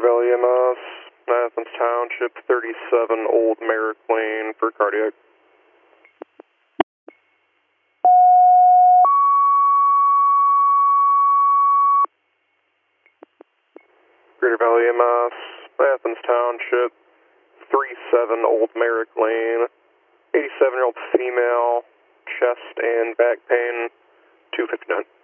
Valley EMS, Athens Township, 37 Old Merrick Lane for cardiac. Greater Valley EMS, Athens Township, 37 Old Merrick Lane, 87-year-old female, chest and back pain, 259.